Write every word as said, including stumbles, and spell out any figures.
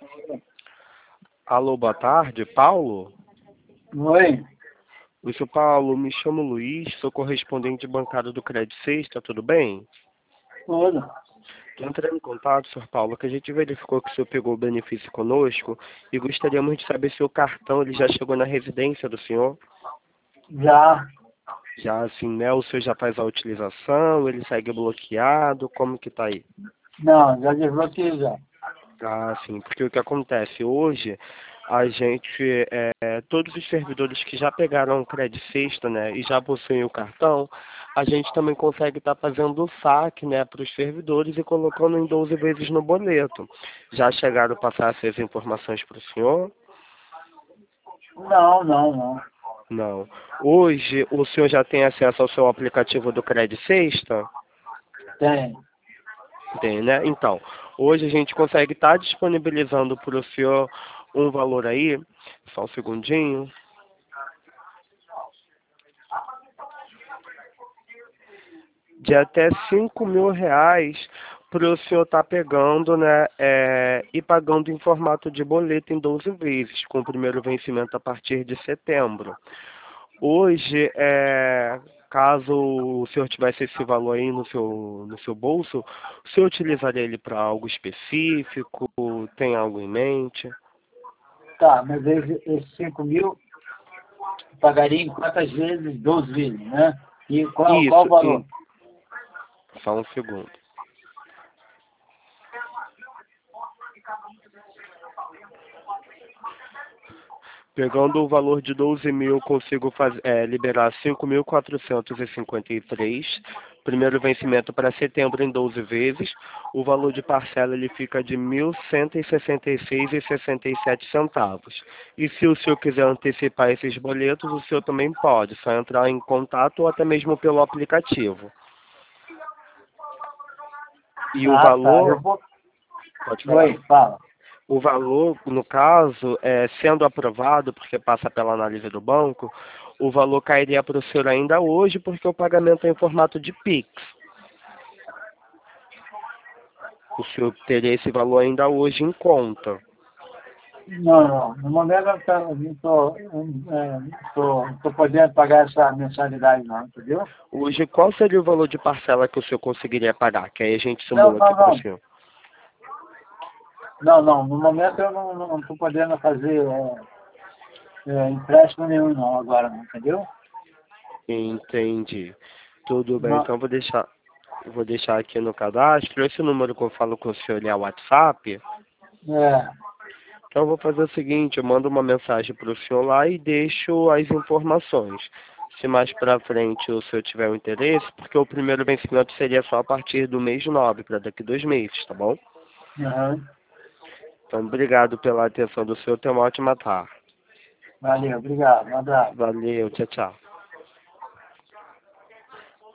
Alô, boa tarde, Paulo? Oi, O senhor Paulo, me chamo Luiz, sou correspondente bancário do Credit Sexta, tudo bem? tudo. Estou entrando em contato, senhor Paulo, que a gente verificou que o senhor pegou o benefício conosco e gostaríamos de saber se o cartão ele já chegou na residência do senhor. Já, Já assim, né? O senhor já faz a utilização, ele segue bloqueado, como que tá aí? não, já desbloqueei já. Ah, sim, porque o que acontece hoje, a gente, é, todos os servidores que já pegaram o Credit Sexta, né, e já possuem o cartão, a gente também consegue estar fazendo o saque, né, para os servidores e colocando em doze vezes no boleto. Já chegaram a passar essas informações para o senhor? Não, não, não. Não. Hoje, o senhor já tem acesso ao seu aplicativo do Credit Sexta? Tem. Tem, né? Então, hoje a gente consegue estar disponibilizando para o senhor um valor aí, só um segundinho, de até cinco mil reais para o senhor estar pegando, né, é, e pagando em formato de boleto em doze vezes, com o primeiro vencimento a partir de setembro. Hoje, é, caso o senhor tivesse esse valor aí no seu, no seu bolso, o senhor utilizaria ele para algo específico? Tem algo em mente? Tá, mas esse- esses cinco mil pagaria em quantas vezes? doze vezes, né? E qual, qual o Isso, valor? e, só um segundo. Pegando o valor de doze mil, consigo faz, é, liberar cinco mil quatrocentos e cinquenta e três. Primeiro vencimento para setembro em doze vezes. O valor de parcela ele fica de mil cento e sessenta e seis reais e sessenta e sete centavos. E se o senhor quiser antecipar esses boletos, o senhor também pode. Só entrar em contato ou até mesmo pelo aplicativo. E o Ah, tá. Eu valor, vou. pode falar. Oi, fala. O valor, no caso, é, sendo aprovado, porque passa pela análise do banco, o valor cairia para o senhor ainda hoje, porque o pagamento é em formato de Pix. O senhor teria esse valor ainda hoje em conta. Não, não. No momento eu não estou é, tô, tô podendo pagar essa mensalidade não, entendeu? Hoje, qual seria o valor de parcela que o senhor conseguiria pagar? Que aí a gente Não, simula aqui não, para o não. senhor. Não, não. No momento eu não estou podendo fazer é, é, empréstimo nenhum não agora, não, entendeu? Entendi. Tudo bem, Não, então vou deixar, vou deixar aqui no cadastro. Esse número que eu falo com o senhor é o WhatsApp. é, Então eu vou fazer o seguinte, eu mando uma mensagem para o senhor lá e deixo as informações. Se mais para frente o senhor tiver um interesse, porque o primeiro vencimento seria só a partir do mês nove, para daqui dois meses, tá bom? aham. Então obrigado pela atenção do senhor, tenha uma ótima tarde. Valeu, obrigado. Um abraço. Valeu, tchau, tchau.